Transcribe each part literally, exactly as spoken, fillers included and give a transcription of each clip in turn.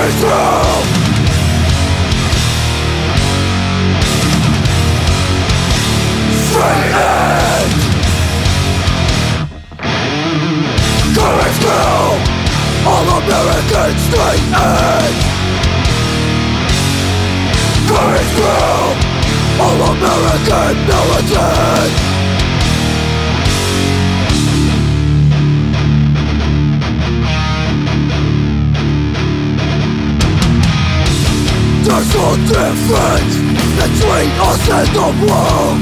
Courage through straight edge. Courage through all American straight edge. Courage through all American militant. There's no difference between us and the world.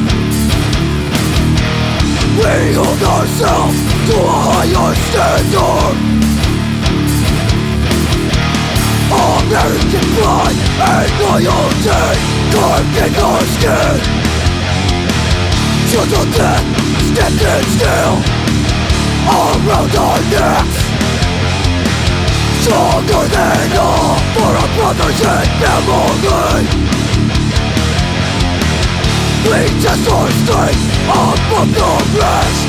We hold ourselves to a higher standard. American pride and loyalty carved in our skin. Till the death standing still around our necks. Stronger than all for our brothers and family. We test our strength above the rest.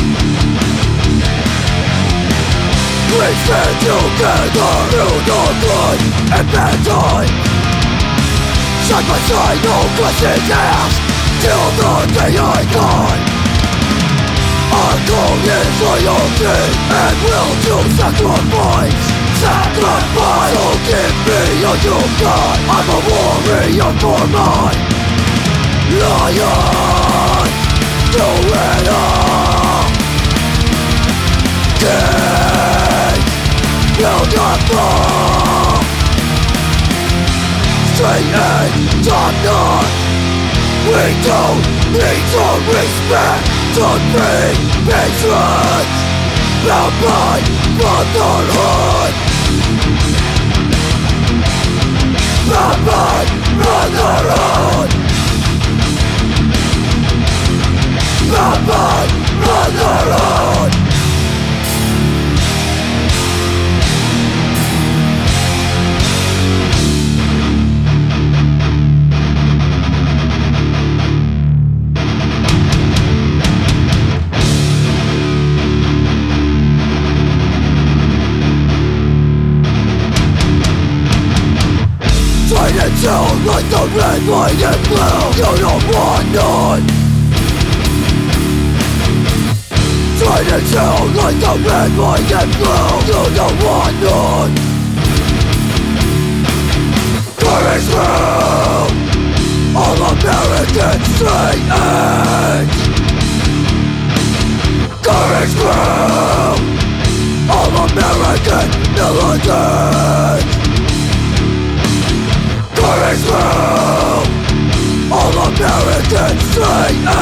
We stand together through the good and bad time. Side by side, no questions asked, till the day I die. Our goal is loyalty and will to sacrifice. Sacrifice, so give me all you got. I'm a warrior for mine. Lion, do it all. King will not fall. Straight edge, top notch. We don't need to respect to be patriots. Bound by brotherhood. Bound by brotherhood. Bound by brotherhood. Fight it down like the red, white and blue. You don't want none. Fight it down like the red, white and blue. You don't want none. Courage through all American straight edge. Courage through all American militant. Courage through all American straight edge.